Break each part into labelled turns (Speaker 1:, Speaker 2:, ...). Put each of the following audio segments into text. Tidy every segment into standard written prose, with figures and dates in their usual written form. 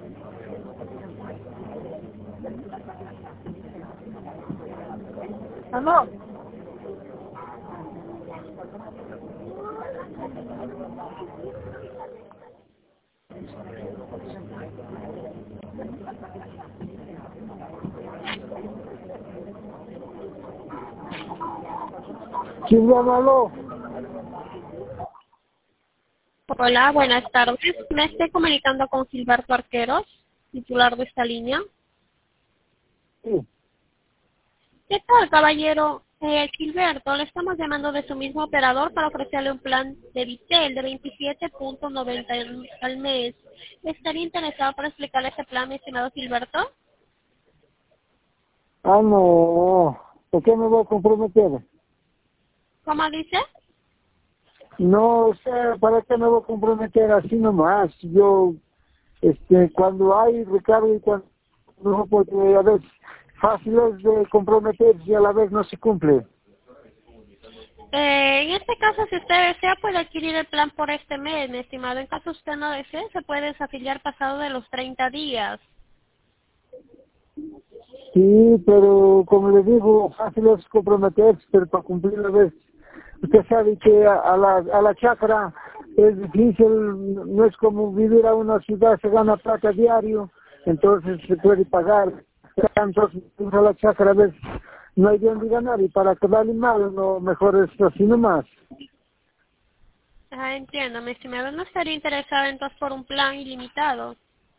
Speaker 1: ¿Aló? ¿Quién llama, aló?
Speaker 2: Hola, buenas tardes. Me estoy comunicando con Gilberto Arqueros, titular de esta línea.
Speaker 1: Sí.
Speaker 2: ¿Qué tal, caballero? Gilberto, le estamos llamando de su mismo operador para ofrecerle un plan de Vitel de 27.90 al mes. ¿Estaría interesado para explicarle este plan, mi estimado Gilberto?
Speaker 1: Ah, no. ¿Por qué me voy a comprometer?
Speaker 2: ¿Cómo dice?
Speaker 1: No, o sea, ¿para qué me voy a comprometer así nomás? Yo, cuando hay recargo y cuando no, porque a veces fácil es de comprometerse y a la vez no se cumple.
Speaker 2: En este caso, si usted desea, puede adquirir el plan por este mes, mi estimado. En caso usted no desee, se puede desafiliar pasado de los 30 días.
Speaker 1: Sí, pero como le digo, fácil es comprometerse, pero para cumplir a veces. Usted sabe que a la chacra es difícil, no es como vivir a una ciudad, se gana plata diario, entonces se puede pagar. Entonces, a la chacra a veces no hay de dónde ganar y para quedar mal, no, mejor es así nomás.
Speaker 2: Ah, entiendo, mi estimado. ¿No estaría interesado entonces por un plan ilimitado?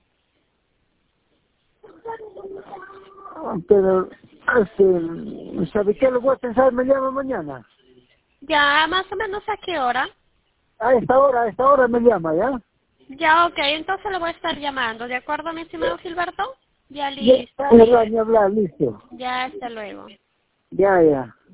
Speaker 1: Pero, ¿sabe qué? Lo voy a pensar, me llama mañana.
Speaker 2: Ya, más o menos a qué hora.
Speaker 1: A esta hora me llama, ¿ya?
Speaker 2: Ya, ok, entonces le voy a estar llamando, ¿de acuerdo, mi estimado Gilberto? Ya
Speaker 1: Ya,
Speaker 2: listo.
Speaker 1: ni hablar, listo.
Speaker 2: Ya, hasta luego.
Speaker 1: Ya, ya.